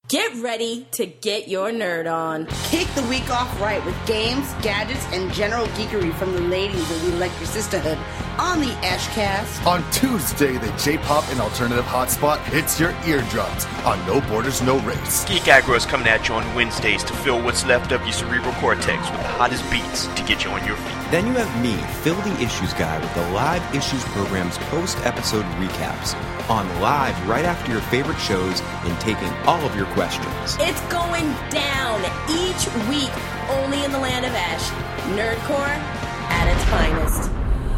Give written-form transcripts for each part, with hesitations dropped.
Get ready to get your nerd on. Kick the week off right with games, gadgets, and general geekery from the ladies of the Electric Sisterhood on the Ashcast. On Tuesday, the J-pop and alternative hotspot hits your eardrums on No Borders, No Race. Geek Aggro is coming at you on Wednesdays to fill what's left of your cerebral cortex with the hottest beats to get you on your feet. Then you have me, Phil the Issues Guy, with the Live Issues program's post-episode recaps. On live right after your favorite shows and taking all of your questions. It's going down each week, only in the land of Ash. Nerdcore at its finest.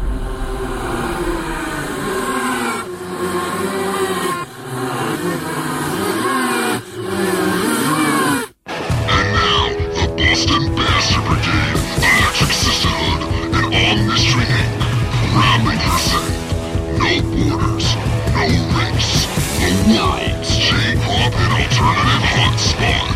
And now, the Boston Bastard Brigade, Electric Sisterhood, and All Mystery Inc. proudly present No Borders, No Race, the world's J-pop and alternative hotspot.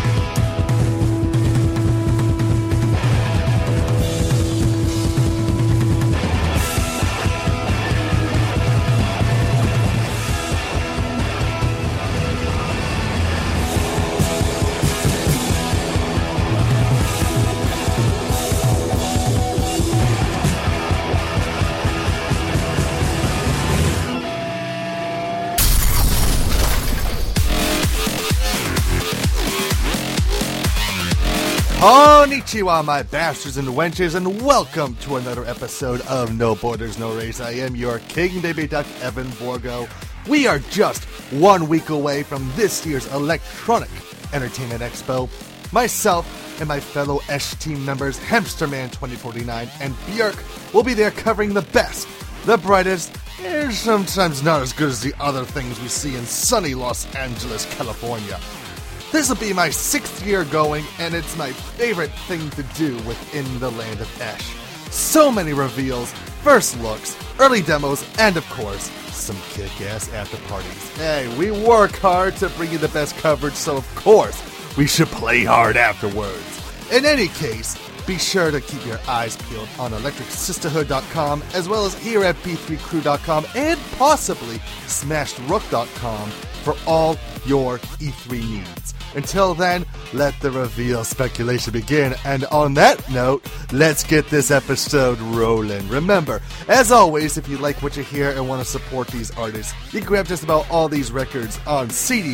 Konnichiwa, my bastards and wenches, and welcome to another episode of No Borders, No Race. I am your King Baby Duck, Evan Borgo. We are just 1 week away from this year's Electronic Entertainment Expo. Myself and my fellow ESH team members, Hamsterman 2049 and Björk, will be there covering the best, the brightest, and sometimes not as good as the other things we see in sunny Los Angeles, California. This will be my 6th year going, and it's my favorite thing to do within the land of Esh. So many reveals, first looks, early demos, and of course, some kick-ass after parties. Hey, we work hard to bring you the best coverage, so of course, we should play hard afterwards. In any case, be sure to keep your eyes peeled on ElectricSisterhood.com, as well as here at B3Crew.com, and possibly SmashedRook.com for all your E3 needs. Until then, let the reveal speculation begin. And on that note, let's get this episode rolling. Remember, as always, if you like what you hear and want to support these artists, you can grab just about all these records on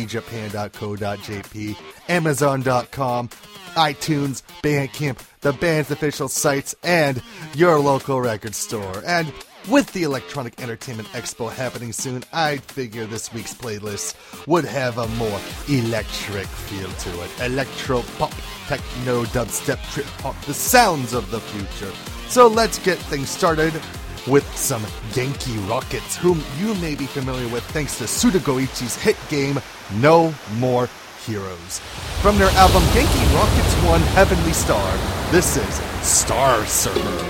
cdjapan.co.jp, amazon.com, iTunes, Bandcamp, the band's official sites, and your local record store. And with the Electronic Entertainment Expo happening soon, I figure this week's playlist would have a more electric feel to it. Electro, pop, techno, dubstep, trip hop, the sounds of the future. So let's get things started with some Genki Rockets, whom you may be familiar with thanks to Suda Goichi's hit game, No More Heroes. From their album Genki Rockets 1 Heavenly Star, this is Star Server.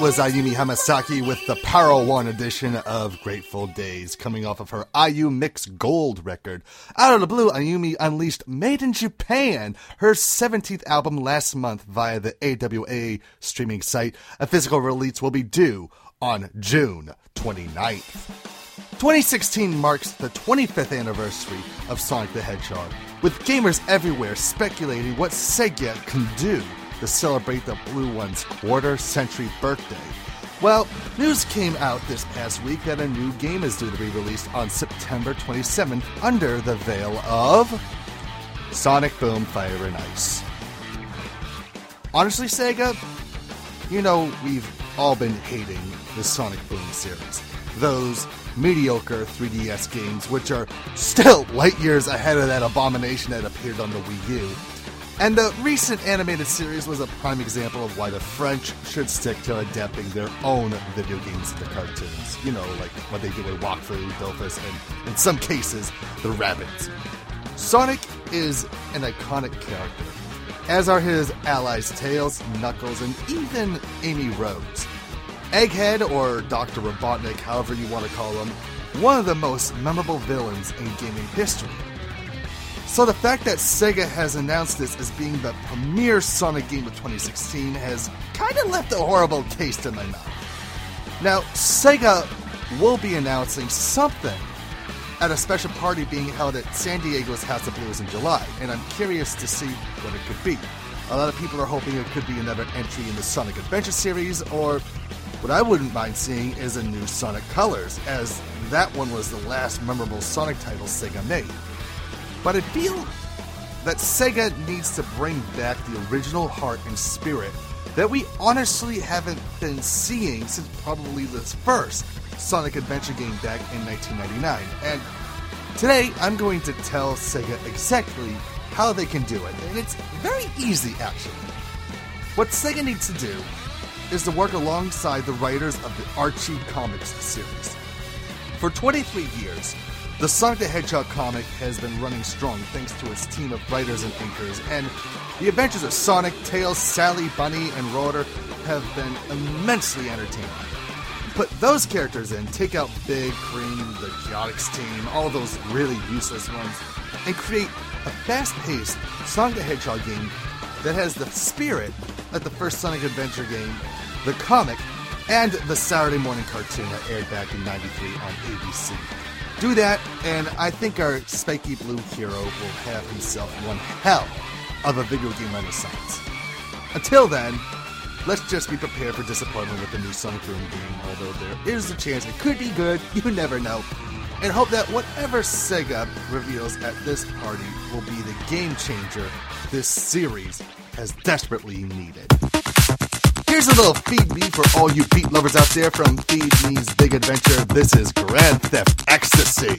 was Ayumi Hamasaki with the Power One edition of Grateful Days, coming off of her IU Mix Gold record. Out of the blue, Ayumi unleashed Made in Japan, her 17th album last month via the AWA streaming site. A physical release will be due on June 29th. 2016 marks the 25th anniversary of Sonic the Hedgehog, with gamers everywhere speculating what Sega can do to celebrate the Blue One's quarter-century birthday. Well, news came out this past week that a new game is due to be released on September 27th under the veil of Sonic Boom Fire and Ice. Honestly, Sega, you know we've all been hating the Sonic Boom series. Those mediocre 3DS games, which are still light years ahead of that abomination that appeared on the Wii U. And the recent animated series was a prime example of why the French should stick to adapting their own video games into cartoons. You know, like what they did with Wakfu, Dofus, and in some cases, the Rabbids. Sonic is an iconic character, as are his allies Tails, Knuckles, and even Amy Rose. Egghead, or Dr. Robotnik, however you want to call him, one of the most memorable villains in gaming history. So the fact that Sega has announced this as being the premier Sonic game of 2016 has kind of left a horrible taste in my mouth. Now, Sega will be announcing something at a special party being held at San Diego's House of Blues in July, and I'm curious to see what it could be. A lot of people are hoping it could be another entry in the Sonic Adventure series, or what I wouldn't mind seeing is a new Sonic Colors, as that one was the last memorable Sonic title Sega made. But I feel that Sega needs to bring back the original heart and spirit that we honestly haven't been seeing since probably the first Sonic Adventure game back in 1999. And today, I'm going to tell Sega exactly how they can do it. And it's very easy, actually. What Sega needs to do is to work alongside the writers of the Archie Comics series. For 23 years, the Sonic the Hedgehog comic has been running strong thanks to its team of writers and inkers, and the adventures of Sonic, Tails, Sally, Bunny, and Rotor have been immensely entertaining. Put those characters in, take out Big, Cream, the Chaotix team, all those really useless ones, and create a fast-paced Sonic the Hedgehog game that has the spirit of the first Sonic Adventure game, the comic, and the Saturday morning cartoon that aired back in '93 on ABC. Do that, and I think our spiky blue hero will have himself one hell of a video game renaissance. Until then, let's just be prepared for disappointment with the new Sonic Boom game, although there is a chance it could be good, you never know. And hope that whatever Sega reveals at this party will be the game changer this series has desperately needed. Here's a little Feed Me for all you beat lovers out there from Feed Me's Big Adventure. This is Grand Theft Ecstasy.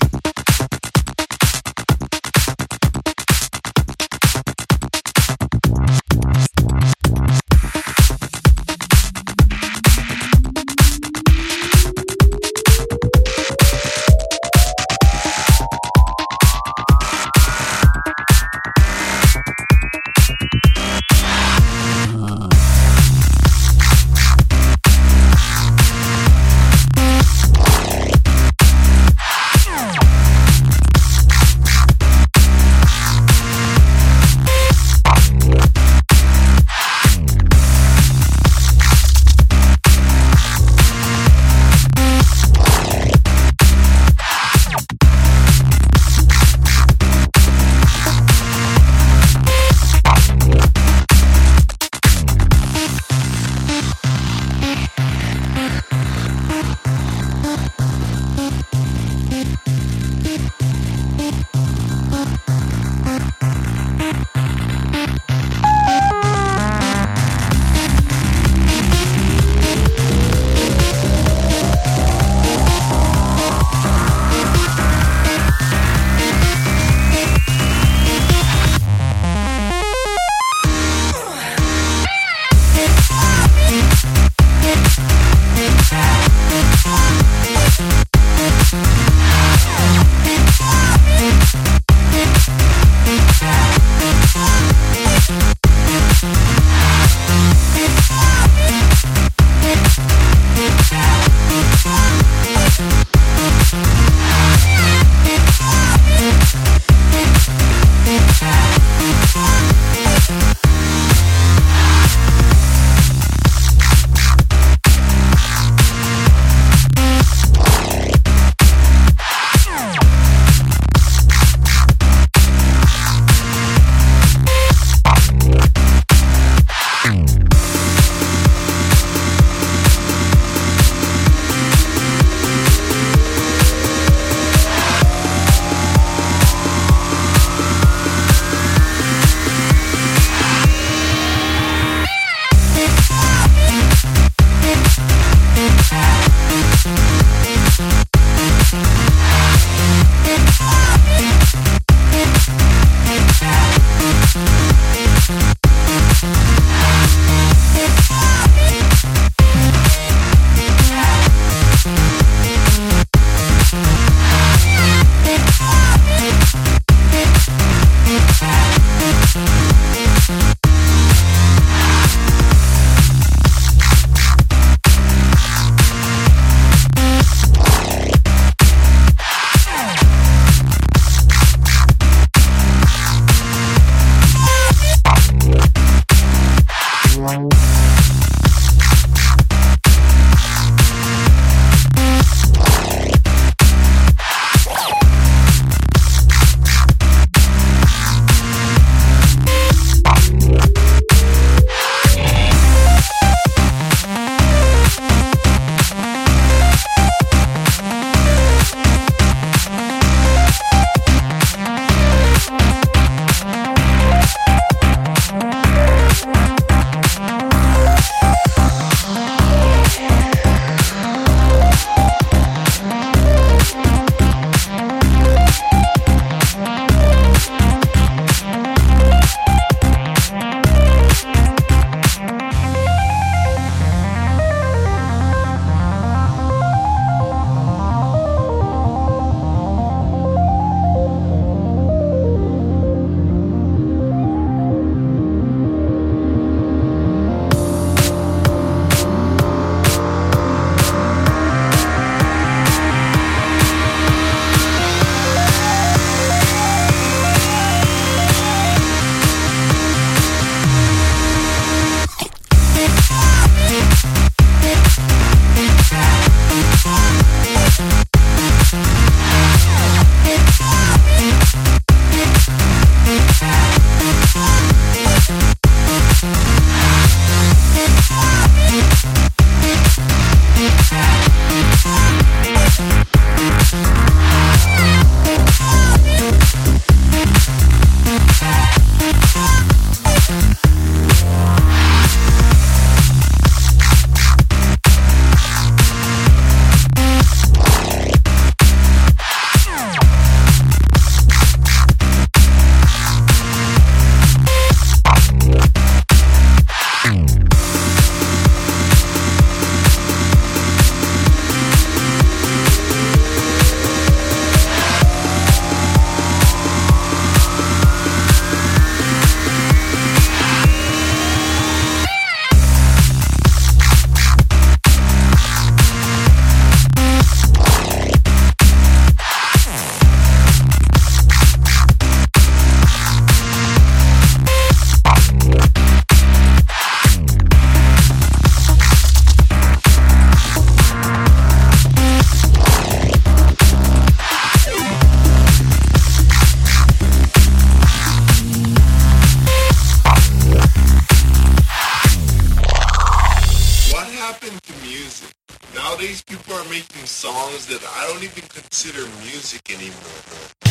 making songs that I don't even consider music anymore.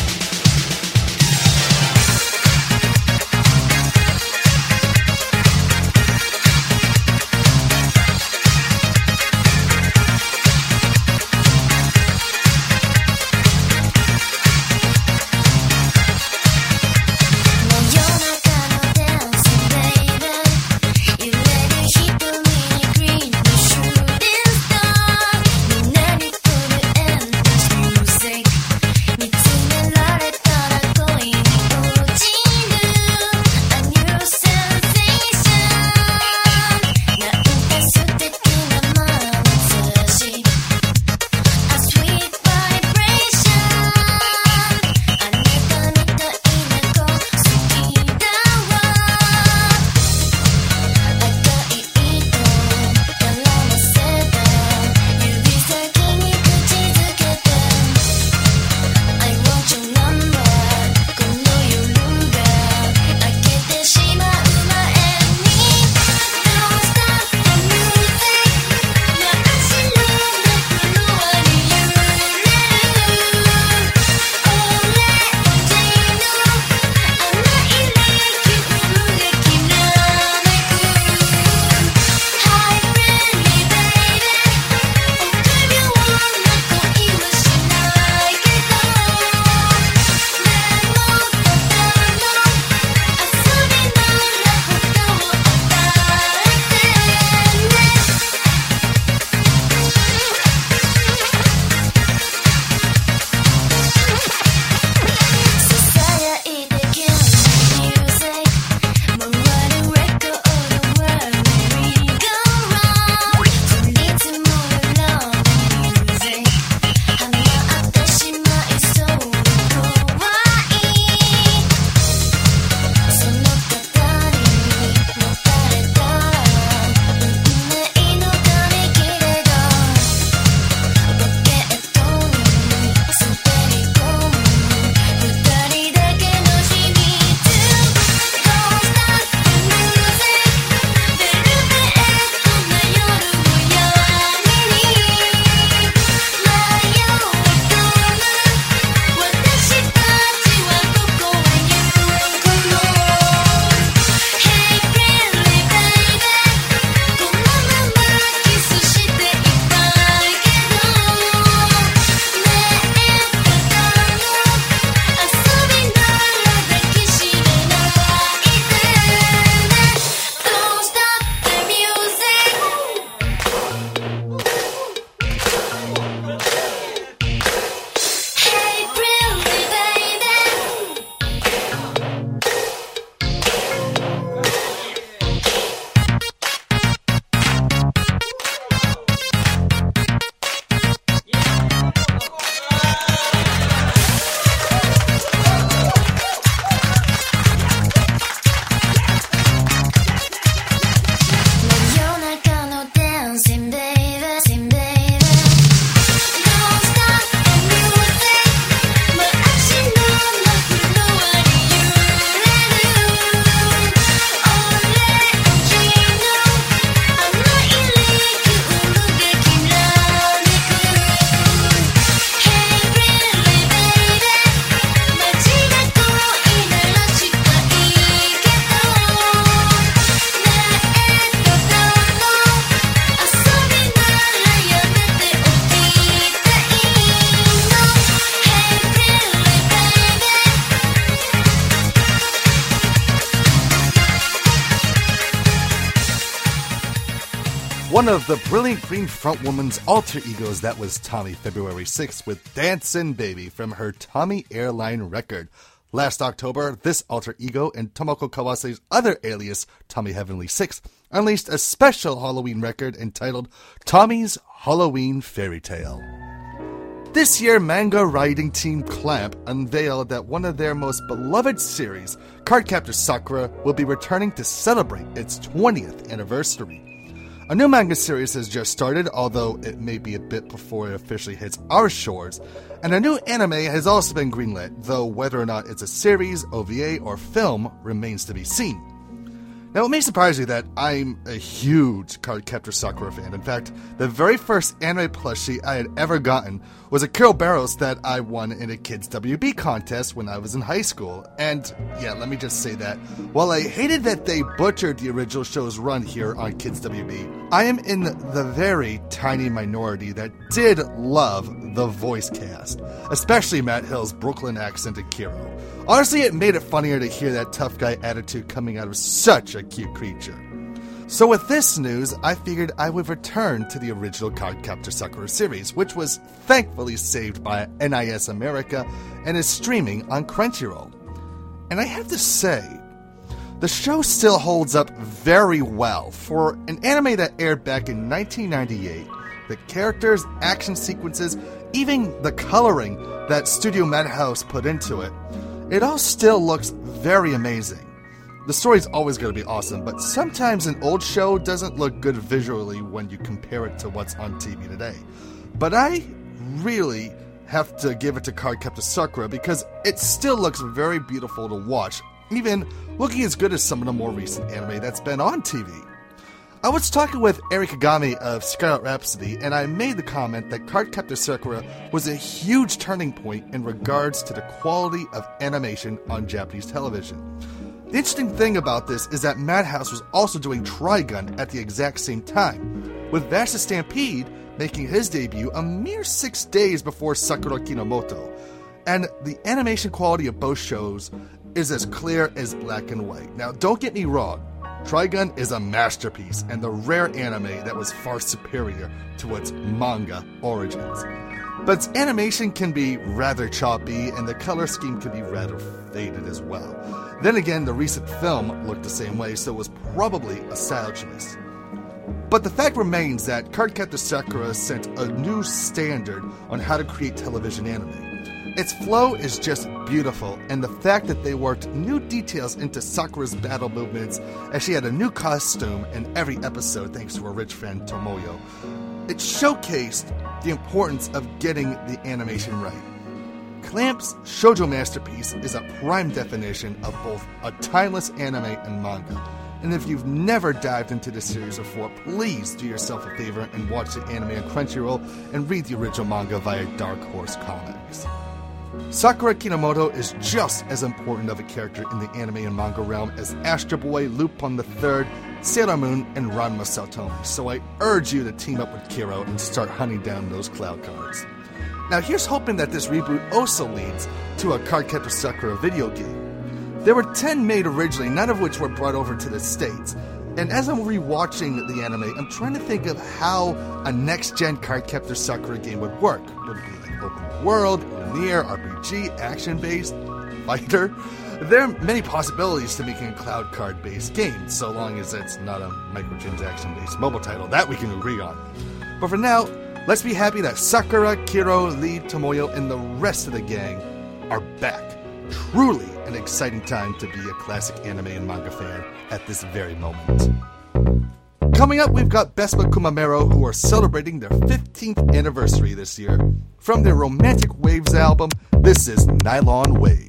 One of the Brilliant Green frontwoman's alter egos that was Tommy February 6th with Dancin' Baby from her Tommy Airline record. Last October, this alter ego and Tomoko Kawase's other alias, Tommy Heavenly 6, unleashed a special Halloween record entitled Tommy's Halloween Fairy Tale. This year, manga writing team Clamp unveiled that one of their most beloved series, Cardcaptor Sakura, will be returning to celebrate its 20th anniversary. A new manga series has just started, although it may be a bit before it officially hits our shores, and a new anime has also been greenlit, though whether or not it's a series, OVA, or film remains to be seen. Now, it may surprise you that I'm a huge Cardcaptor Sakura fan. In fact, the very first anime plushie I had ever gotten was a Kiro Barros that I won in a Kids WB contest when I was in high school. And, yeah, let me just say that, while I hated that they butchered the original show's run here on Kids WB, I am in the very tiny minority that did love the voice cast, especially Matt Hill's Brooklyn accented Kiro. Honestly, it made it funnier to hear that tough guy attitude coming out of such a cute creature. So with this news, I figured I would return to the original Cardcaptor Sakura series, which was thankfully saved by NIS America and is streaming on Crunchyroll. And I have to say, the show still holds up very well. For an anime that aired back in 1998, the characters, action sequences, even the coloring that Studio Madhouse put into it, it all still looks very amazing. The story's always going to be awesome, but sometimes an old show doesn't look good visually when you compare it to what's on TV today. But I really have to give it to Cardcaptor Sakura because it still looks very beautiful to watch, even looking as good as some of the more recent anime that's been on TV. I was talking with Eric Kagami of Scarlet Rhapsody, and I made the comment that Cardcaptor Sakura was a huge turning point in regards to the quality of animation on Japanese television. The interesting thing about this is that Madhouse was also doing Trigun at the exact same time, with Vasta Stampede making his debut a mere 6 days before Sakura Kinomoto, and the animation quality of both shows is as clear as black and white. Now, don't get me wrong, Trigun is a masterpiece and the rare anime that was far superior to its manga origins. But its animation can be rather choppy and the color scheme can be rather faded as well. Then again, the recent film looked the same way, so it was probably a style choice. But the fact remains that Cardcaptor Sakura set a new standard on how to create television anime. Its flow is just beautiful, and the fact that they worked new details into Sakura's battle movements as she had a new costume in every episode thanks to her rich friend Tomoyo, it showcased the importance of getting the animation right. Clamp's shoujo masterpiece is a prime definition of both a timeless anime and manga. And if you've never dived into this series before, please do yourself a favor and watch the anime on Crunchyroll and read the original manga via Dark Horse Comics. Sakura Kinomoto is just as important of a character in the anime and manga realm as Astro Boy, Lupin III, Sailor Moon, and Ranma Saotome, so I urge you to team up with Kiro and start hunting down those cloud cards. Now here's hoping that this reboot also leads to a Cardcaptor Sakura video game. There were 10 made originally, none of which were brought over to the States. And as I'm rewatching the anime, I'm trying to think of how a next-gen Cardcaptor Sakura game would work. Would it be like open world, linear, RPG, action-based, fighter? There are many possibilities to making a cloud card-based game, so long as it's not a microtransaction-based mobile title. That we can agree on. But for now, let's be happy that Sakura, Kiro, Lee, Tomoyo, and the rest of the gang are back. Truly an exciting time to be a classic anime and manga fan at this very moment. Coming up, we've got Bespa Kumamero, who are celebrating their 15th anniversary this year. From their Romantic Waves album, this is Nylon Wave.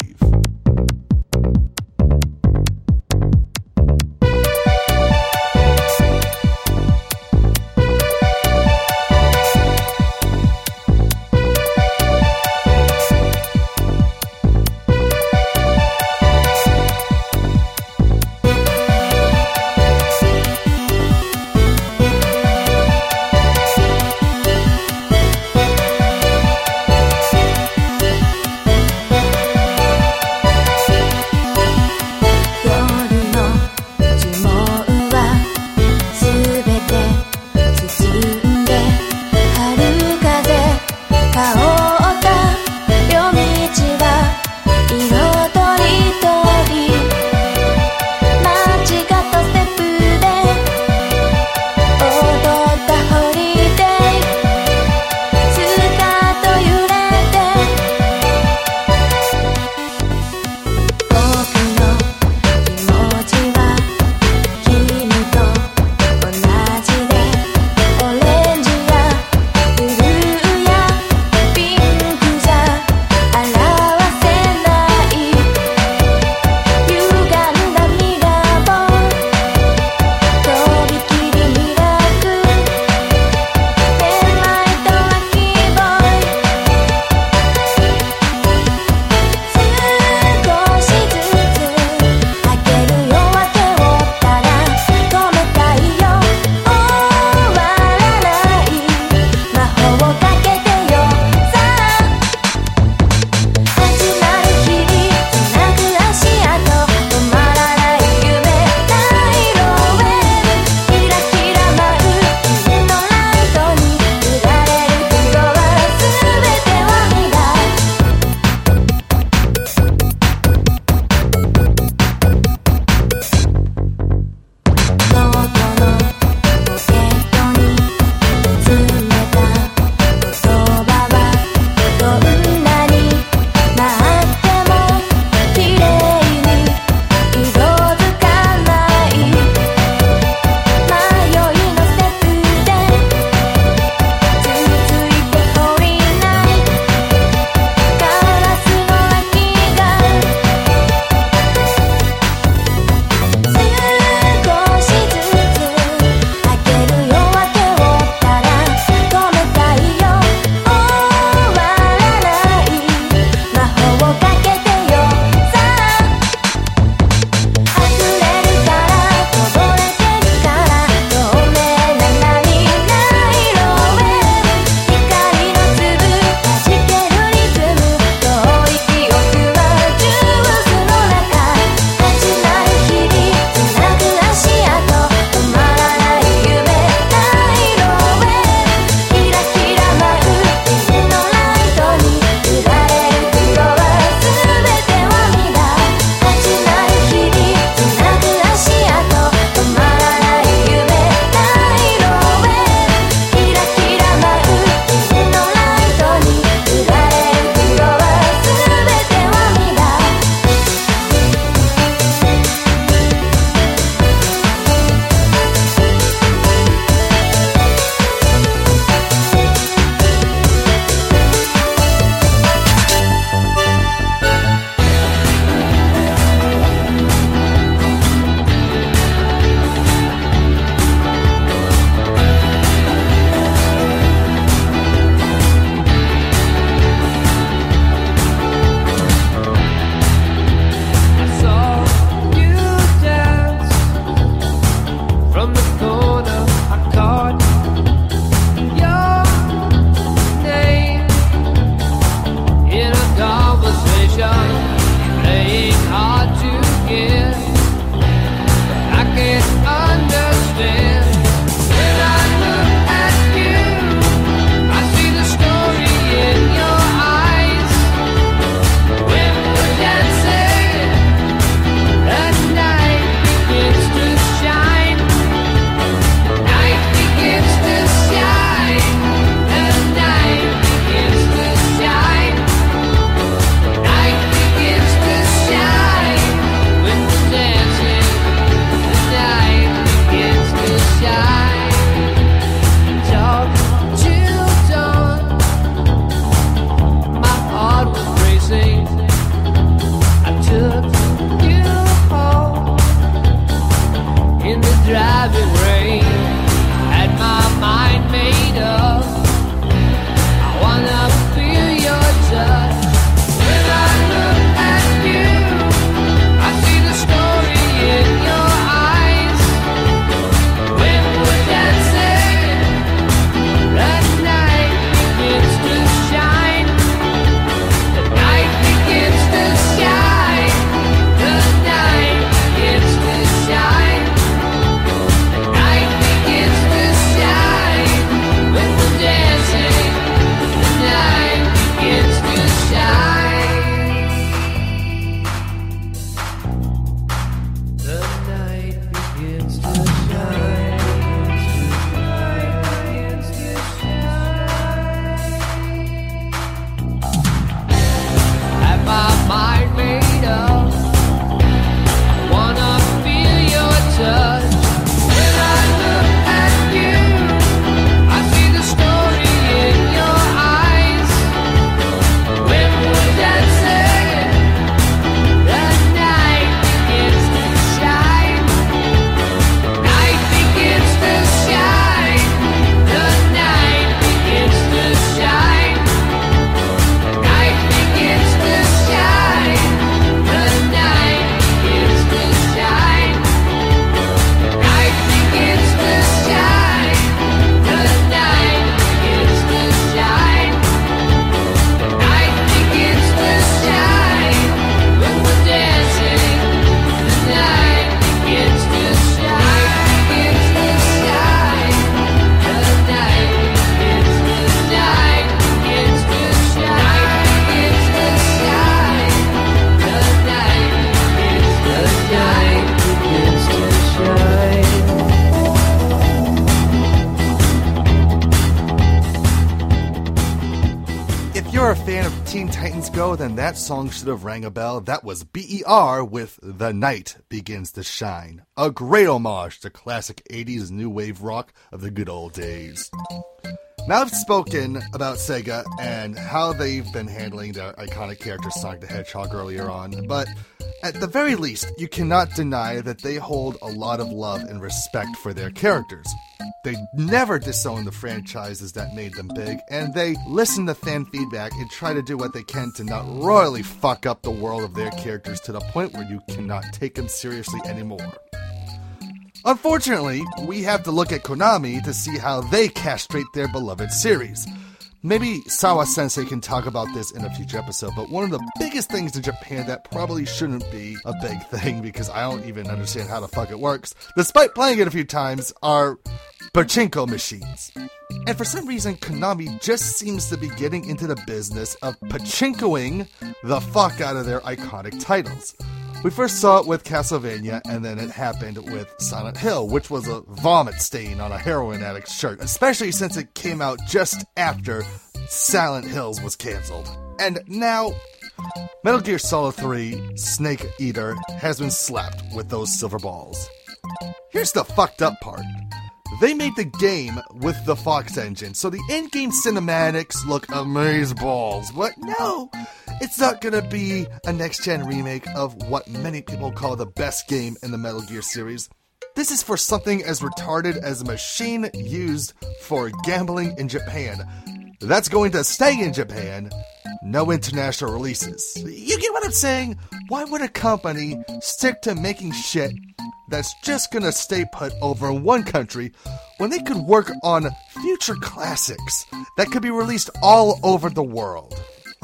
Teen Titans go, then that song should have rang a bell. That was BER with The Night Begins to Shine. A great homage to classic 80s new wave rock of the good old days. Now I've spoken about Sega and how they've been handling their iconic character Sonic the Hedgehog earlier on, but at the very least, you cannot deny that they hold a lot of love and respect for their characters. They never disown the franchises that made them big, and they listen to fan feedback and try to do what they can to not royally fuck up the world of their characters to the point where you cannot take them seriously anymore. Unfortunately, we have to look at Konami to see how they castrate their beloved series. Maybe Sawa-sensei can talk about this in a future episode, but one of the biggest things in Japan that probably shouldn't be a big thing because I don't even understand how the fuck it works, despite playing it a few times, are pachinko machines. And for some reason, Konami just seems to be getting into the business of pachinkoing the fuck out of their iconic titles. We first saw it with Castlevania, and then it happened with Silent Hill, which was a vomit stain on a heroin addict's shirt, especially since it came out just after Silent Hills was canceled. And now, Metal Gear Solid 3 Snake Eater has been slapped with those silver balls. Here's the fucked up part. They made the game with the Fox engine, so the in-game cinematics look amazeballs. But no, it's not gonna be a next-gen remake of what many people call the best game in the Metal Gear series. This is for something as retarded as a machine used for gambling in Japan. That's going to stay in Japan. No international releases. You get what I'm saying? Why would a company stick to making shit that's just gonna stay put over in one country when they could work on future classics that could be released all over the world?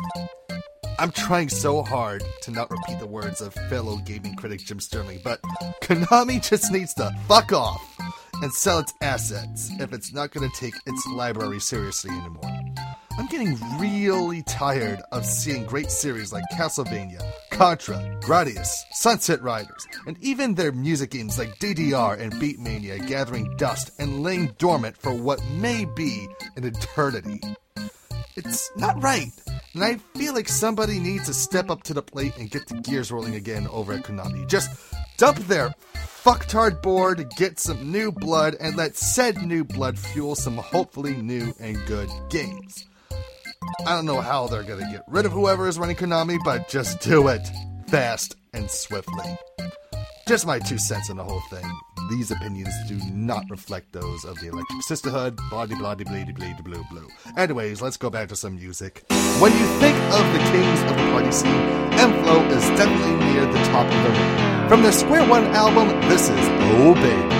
I'm trying so hard to not repeat the words of fellow gaming critic Jim Sterling, but Konami just needs to fuck off and sell its assets if it's not going to take its library seriously anymore. I'm getting really tired of seeing great series like Castlevania, Contra, Gradius, Sunset Riders, and even their music games like DDR and Beatmania gathering dust and laying dormant for what may be an eternity. It's not right, and I feel like somebody needs to step up to the plate and get the gears rolling again over at Konami. Just dump their fucktard board, get some new blood, and let said new blood fuel some hopefully new and good games. I don't know how they're gonna get rid of whoever is running Konami, but just do it fast and swiftly. Just my 2 cents on the whole thing. These opinions do not reflect those of the Electric Sisterhood, blah-de-blah-de-blee-de-blee-de-blue-blue. Anyways, let's go back to some music. When you think of the kings of the party scene, M-Flow is definitely near the top of the ring. From their Square One album, this is Oh Baby.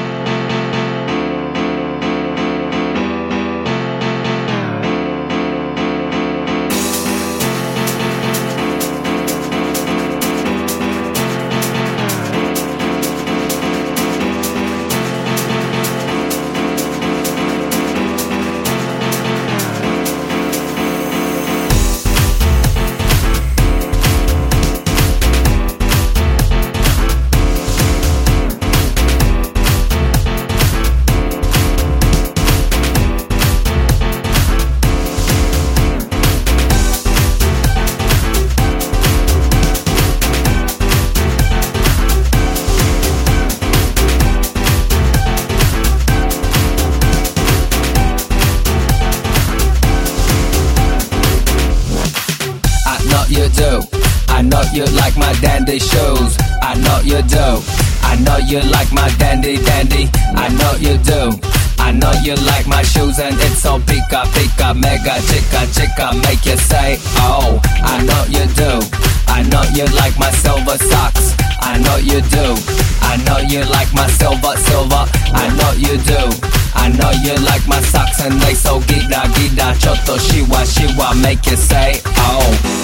You like my dandy shows. I know you do. I know you like my dandy. I know you do. I know you like my shoes and it's so pika mega chica make you say oh. I know you do. I know you like my silver socks. I know you do. I know you like my silver. I know you do. I know you like my socks and they so gida chotto shiwa make you say oh.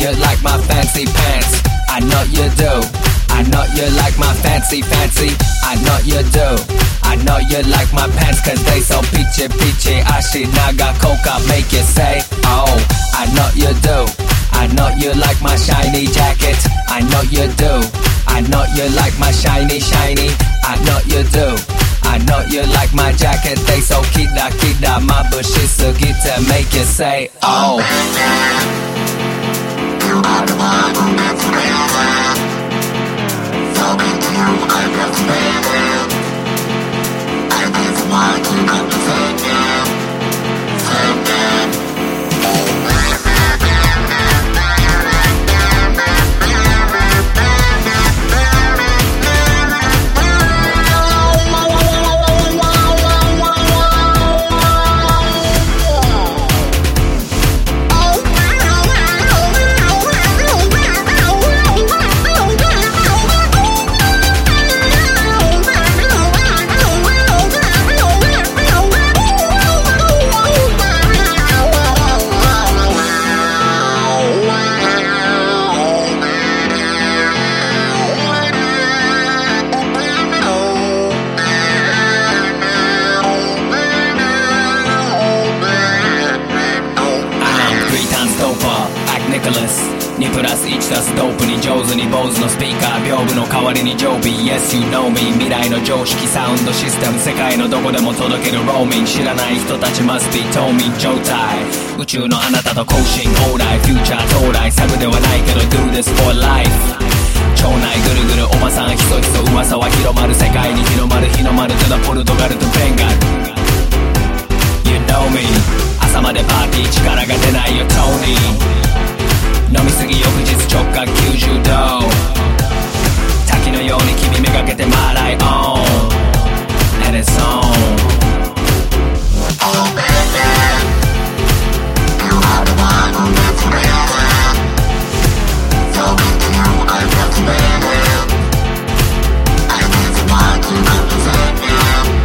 you like my fancy pants. I know you do. I know you like my fancy. I know you do. I know you like my pants cause they so peachy. Ashinaga Coca make you say oh. I know you do. I know you like my shiny jacket. I know you do. I know you like my shiny. I know you do. I know you like my jacket. They so kida mabushi sugite make you say oh. You are the one who makes me real. So into you I love you, baby. I just want to come to save you.2プラス1足すドープに上手に坊主のスピーカー屏風の代わりに常備 Yes you know me 未来の常識サウンドシステム世界のどこでも届けるローミン知らない人たち must be 冬眠状態宇宙のあなたと交信往来フューチャー到来サブではないけど Do this for life 町内ぐるぐるおばさんひそひそ噂は広まる世界に広まる日の丸とだポルトガルとベンガル You know me 朝までパーティー力が出ないよトニー飲みすぎ翌日直角90度滝のように君めがけてマーライオン And it's on Oh baby You are the one who makes me real So into you I love you baby I just want to come to save you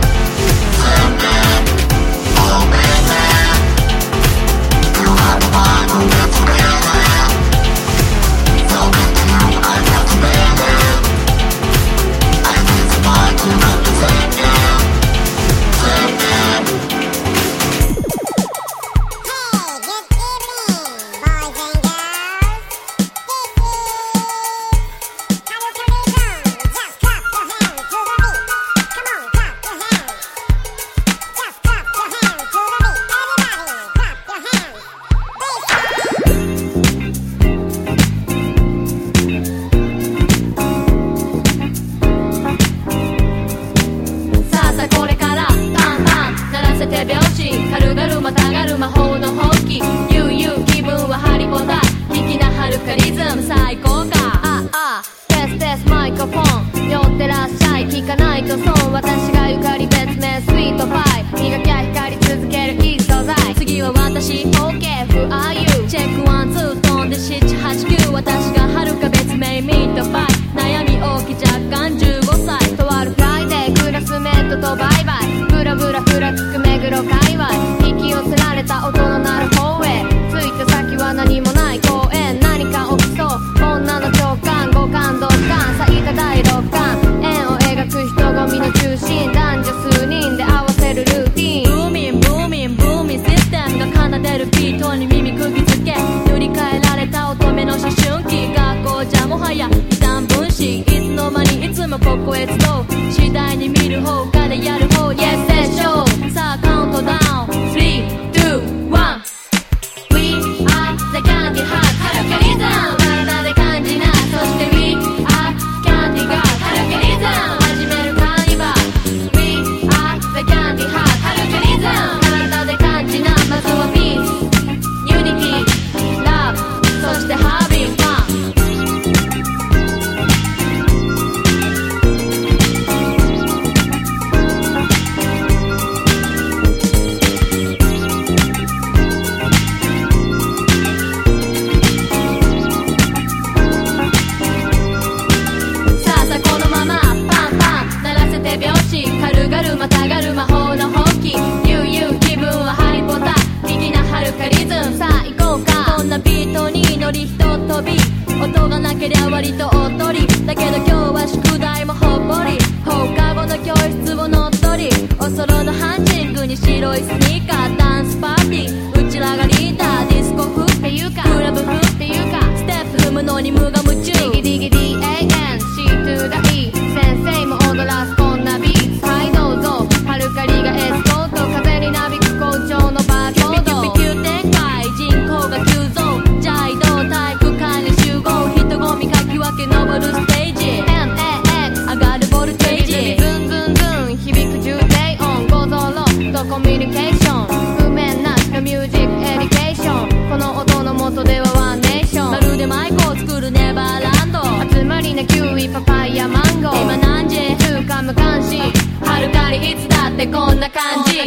Oh baby You are the one who makes me real っとりだけど今日は宿題もほっぽり放課後の教室を乗っ取りおそろのハンチングに白いスニーカーダンスパーティーうちらがリーダーディスコ風っていうかクラブ風っていうかステップ踏むのに無我夢中ディギディギ DANC to the E 先生も踊らすこんなビーツはいどうぞハルカリがエスコート風になびく校長のバーコード急展開人口が急増じゃあ移動体育館に集合人混みかき分け登るステージ MAX 上がるボルテージズンズンズン響く重低音ゴゾロとコミュニケーション譜面なしのミュージックエデュケーションこの音の下ではワンネーションまるでマイクを作るネバーランド集まりなキウイパパイヤマンゴー今何時通過無関心はるかにいつだってこんな感じ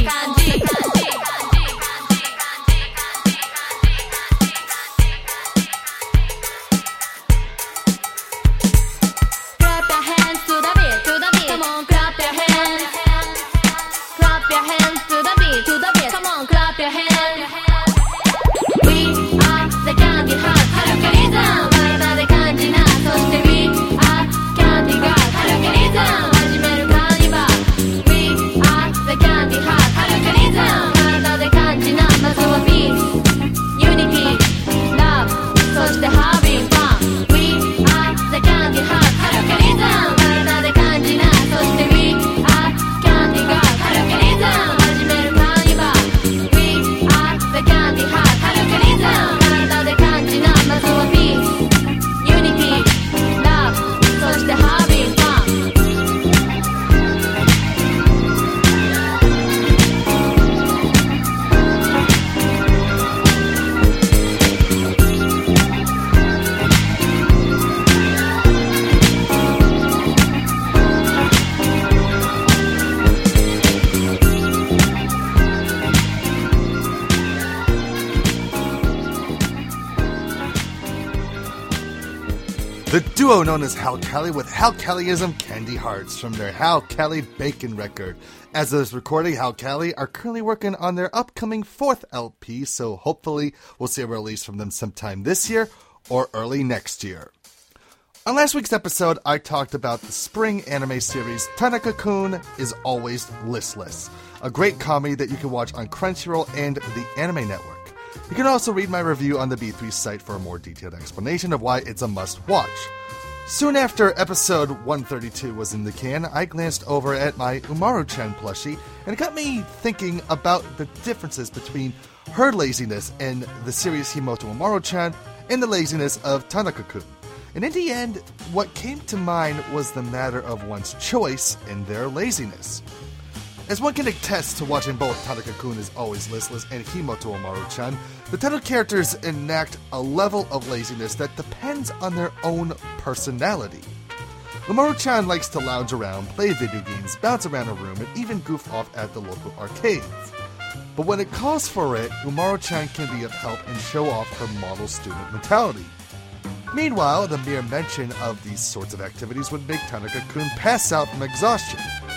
The duo known as Hal Kelly with Hal Kellyism Candy Hearts from their Hal Kelly Bacon record. As of this recording, Hal Kelly are currently working on their upcoming 4th LP, so hopefully we'll see a release from them sometime this year or early next year. On last week's episode, I talked about the spring anime series Tanaka-kun is Always Listless, a great comedy that you can watch on Crunchyroll and the Anime Network. You can also read my review on the B3 site for a more detailed explanation of why it's a must-watch. Soon after episode 132 was in the can, I glanced over at my Umaru-chan plushie, and it got me thinking about the differences between her laziness in the series Himoto Umaru-chan and the laziness of Tanaka-kun. And in the end, what came to mind was the matter of one's choice in their laziness. As one can attest to watching both Tanaka-kun is Always Listless and Himoto Umaru-chan, the title characters enact a level of laziness that depends on their own personality. Umaru-chan likes to lounge around, play video games, bounce around a room, and even goof off at the local arcades. But when it calls for it, Umaru-chan can be of help and show off her model student mentality. Meanwhile, the mere mention of these sorts of activities would make Tanaka-kun pass out from exhaustion.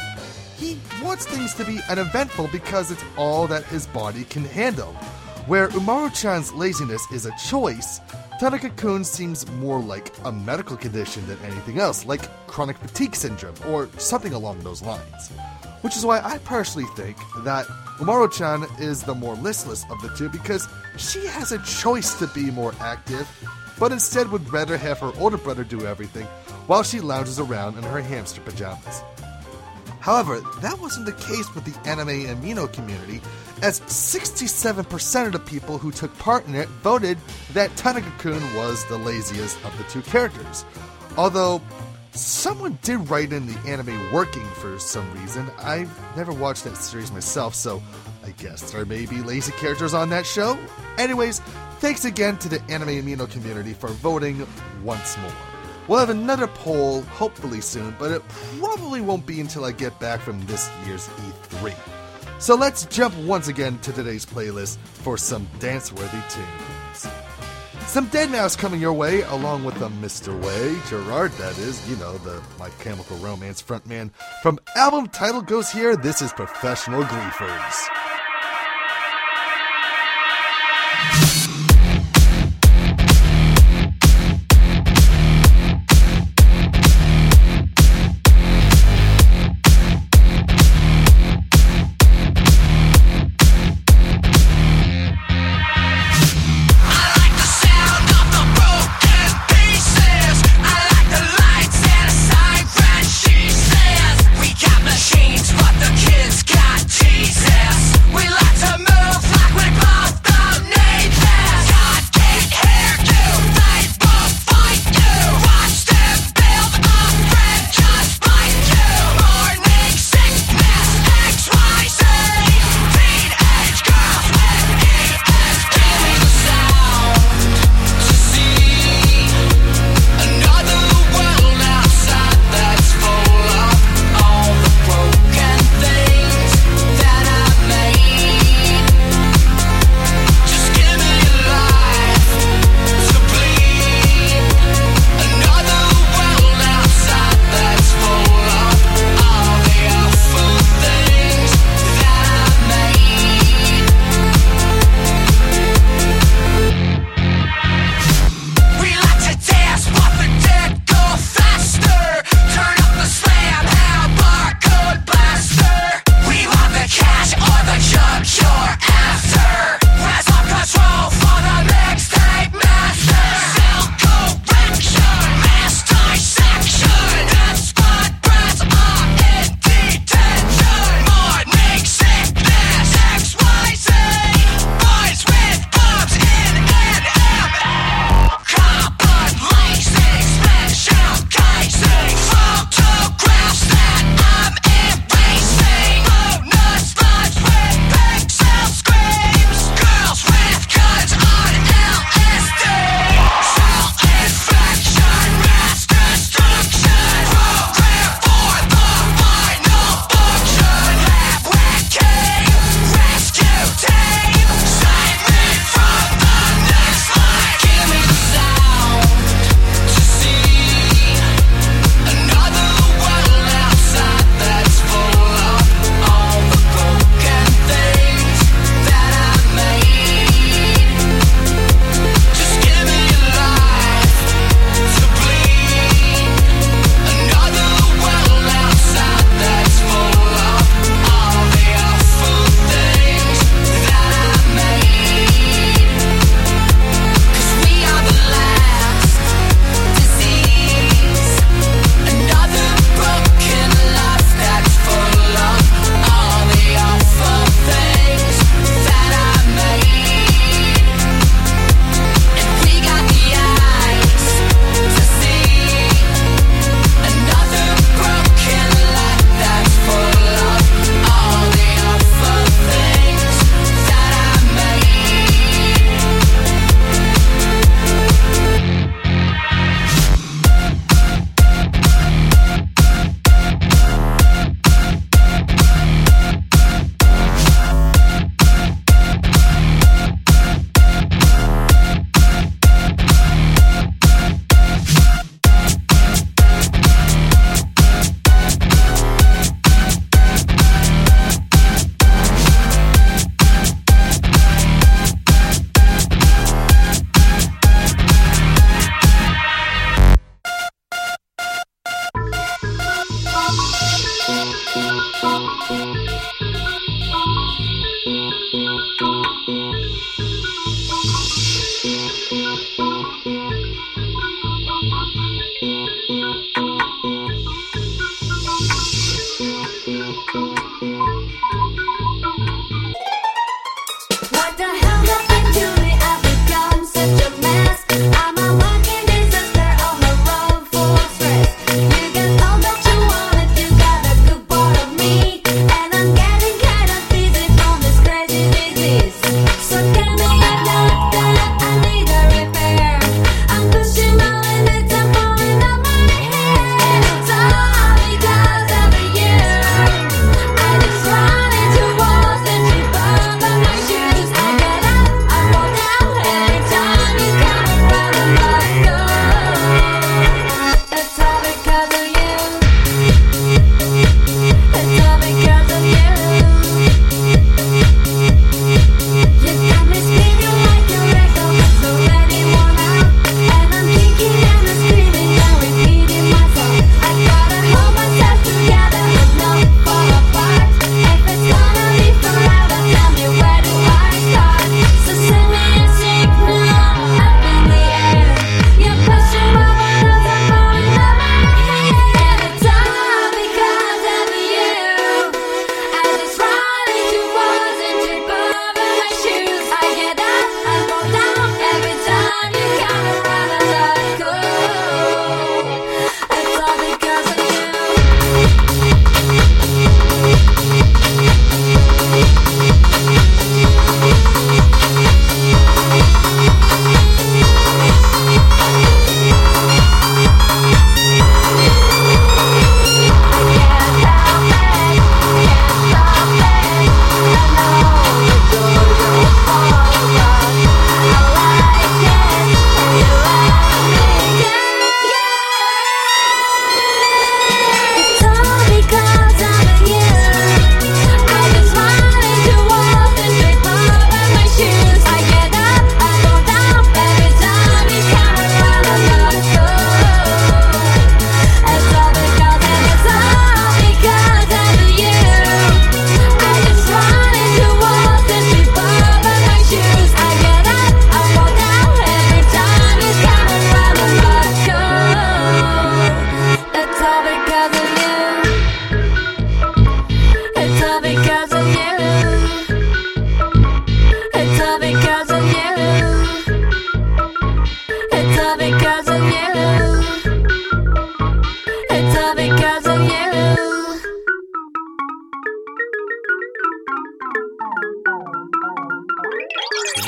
He wants things to be uneventful because it's all that his body can handle. Where Umaru-chan's laziness is a choice, Tanaka-kun seems more like a medical condition than anything else, like chronic fatigue syndrome or something along those lines. Which is why I personally think that Umaru-chan is the more listless of the two because she has a choice to be more active, but instead would rather have her older brother do everything while she lounges around in her hamster pajamas. However, that wasn't the case with the anime and Mino community, as 67% of the people who took part in it voted that Tanaka-kun was the laziest of the two characters. Although, someone did write in the anime working for some reason. I've never watched that series myself, so I guess there may be lazy characters on that show. Anyways, thanks again to the anime and Mino community for voting once more. We'll have another poll hopefully soon, but it probably won't be until I get back from this year's E3. So let's jump once again to today's playlist for some dance-worthy tunes. Some Deadmau5 coming your way, along with the Mr. Way, Gerard, that is, you know, the My Chemical Romance frontman. From album title goes here, this is Professional Griefers.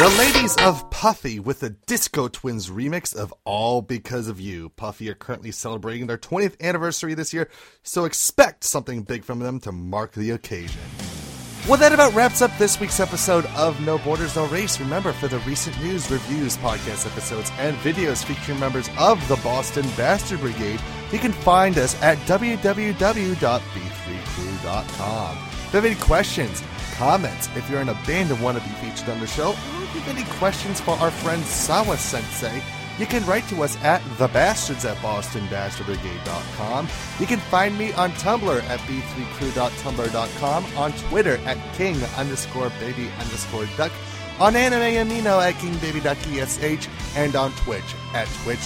The ladies of Puffy with the Disco Twins remix of All Because of You. Puffy are currently celebrating their 20th anniversary this year, so expect something big from them to mark the occasion. Well, that about wraps up this week's episode of No Borders, No Race. Remember, for the recent news, reviews, podcast episodes, and videos featuring members of the Boston Bastard Brigade, you can find us at www.b3crew.com. If you have any questions, comments, if you're in a band and want to be featured on the show, or if you have any questions for our friend Sawa Sensei, you can write to us at thebastards@bostonbastardbrigade.com. You can find me on Tumblr at b3crew.tumblr.com, on Twitter at king_baby_duck, on Anime Amino at kingbabyduckesh, and on Twitch at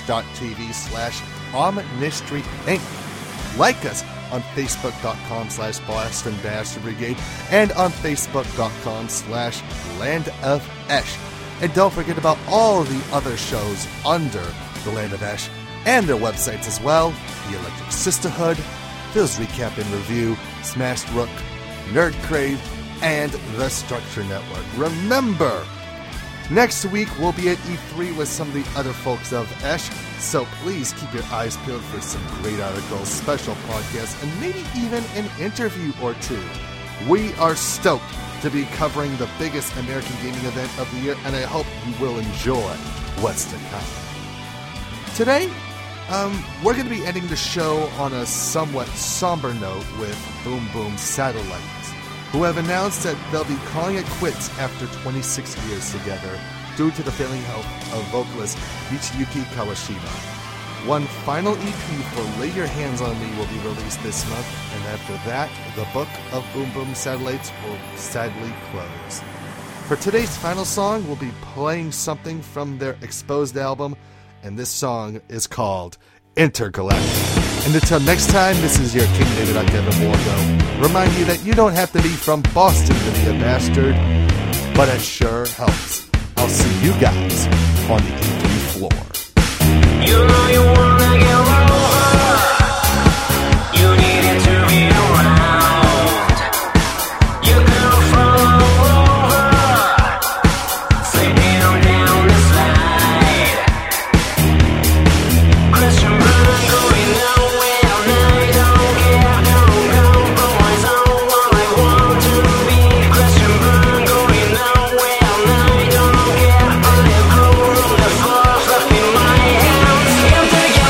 twitch.tv/Omnistry Inc. Like us on Facebook.com/Boston Bastard Brigade and on Facebook.com/Land of Esh. And don't forget about all the other shows under the Land of Esh and their websites as well: The Electric Sisterhood, Phil's Recap and Review, Smashed Rook, Nerd Crave, and The Structure Network. Remember, next week we'll be at E3 with some of the other folks of Esh, so please keep your eyes peeled for some great articles, special podcasts, and maybe even an interview or two. We are stoked to be covering the biggest American gaming event of the year, and I hope you will enjoy what's to come. Today, we're going to be ending the show on a somewhat somber note with Boom Boom Satellites, who have announced that they'll be calling it quits after 26 years together due to the failing health of vocalist Michiyuki Kawashima. One final EP for Lay Your Hands on Me will be released this month, and after that, the book of Boom Boom Satellites will sadly close. For today's final song, we'll be playing something from their Exposed album, and this song is called Intergalactic. And until next time, this is your King David Kevin Morgo. Remind you that you don't have to be from Boston to be a bastard, but it sure helps. I'll see you guys on the E3 floor. You know you wanna get over. You needed to be around. You girl from all over, slipping on down the slide. Question mark going nowhere. I don't care. Don't go, boys. All I want to be. Question mark going nowhere. I don't care. On the floor, fluffing my hands.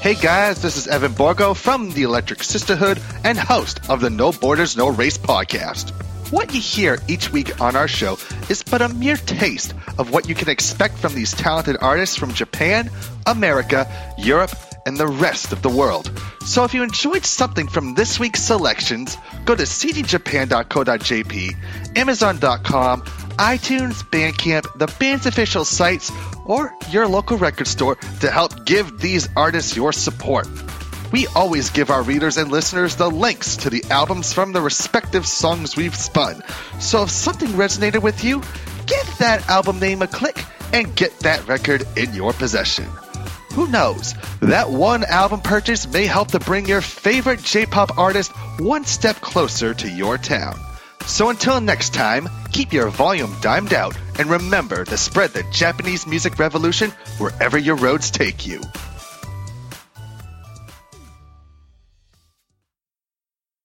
Hey guys, this is Evan Borgo from the Electric Sisterhood and host of the No Borders, No Race podcast. What you hear each week on our show is but a mere taste of what you can expect from these talented artists from Japan, America, Europe, and the rest of the world. So if you enjoyed something from this week's selections, go to cdjapan.co.jp, amazon.com, iTunes, Bandcamp, the band's official sites, or your local record store to help give these artists your support. We always give our readers and listeners the links to the albums from the respective songs we've spun. So if something resonated with you, give that album name a click and get that record in your possession. Who knows? That one album purchase may help to bring your favorite J-pop artist one step closer to your town. So until next time, keep your volume dimed out and remember to spread the Japanese music revolution wherever your roads take you.